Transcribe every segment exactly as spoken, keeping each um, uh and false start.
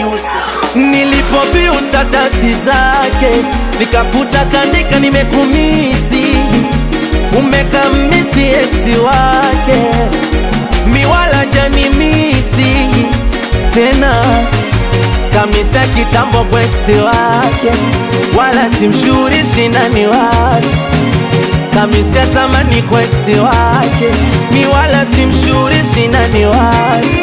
producer. Nilipoview statasi zake nikakuta kandika nimekumisi, umekamisi ex wake, miwala jani misi tena kamisa kitambo kwa ex wake, wala simshurishi nani wazi. Kamisa zamani kwa ex wake, miwala simshurishi nani wazi.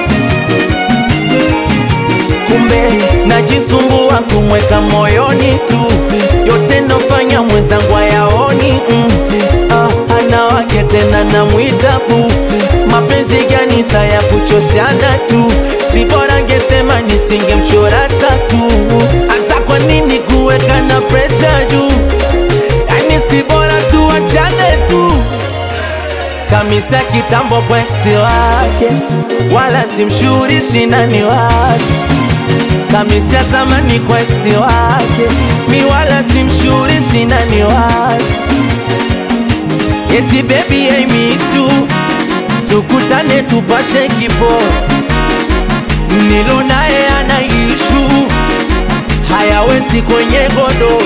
Kumbe najisumbua kumweka moyoni tu, yote nofanya mwenzangu ayaoni. mm. ah, Ana wake tena na mwitabu, mapenzi gani saa ya kuchoshana tu, si bora ngesema nisingemchora tatu. Asa kwa nini kuweka na pressure juu, yani si bora tu achane tu. Kamisa kitambo kwa ex wake, wala simshurishi nani wazi. Kamisa zamani kwa ex wake, mi wala simshurishi nani wazi. Eti baby I miss you, tukutane tupashe kipo, nilo naye ana issue, hayawezi kwenye godo.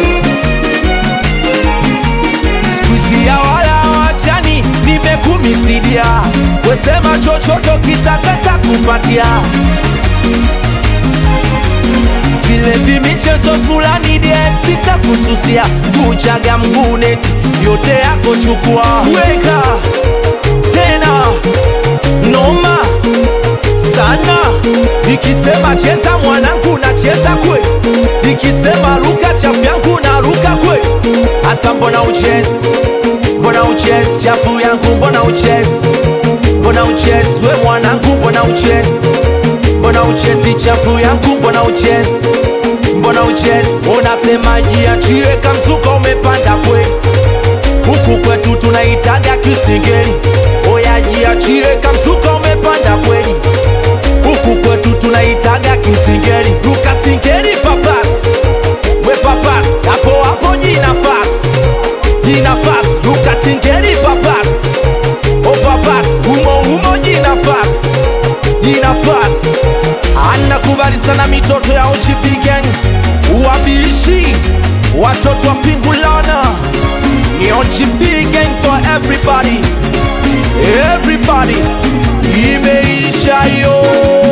Squeeze ya wala wachani, nimekumisidia, wesema chochoto kitakata kupatia. Vile vimichezo fulani die sita kususia, kuchaga mguneti, yote yako chukua. Weka tena noma sana, nikisema cheza mwanangu na cheza kwe, nikisema ruka chafu yangu na ruka kwe. Asa mbona uchezi, mbona uchezi chafu yangu, mbona uchezi, mbona uchezi we mwanangu, mbona uchezi, mbona uchezi chafu yangu, mbona uchezi, mbona uchezi. Unasema jiachie kamzuka umepanda kwe, huku kwetu tunaitaga kisingeli. Oya jiachie kamzuka umepanda kweli, huku kwetu tunaitaga kisingeli. Luka singeli papas, we papas, hapo hapo jinafas, jinafas. Luka singeli papas, o papas, umo umo jinafas, jinafas. Anakubali sana mitoto ya O G B gang, uwabishi watoto wa Pingulana. Ni O G B gang for everybody, everybody. Imeisha yo.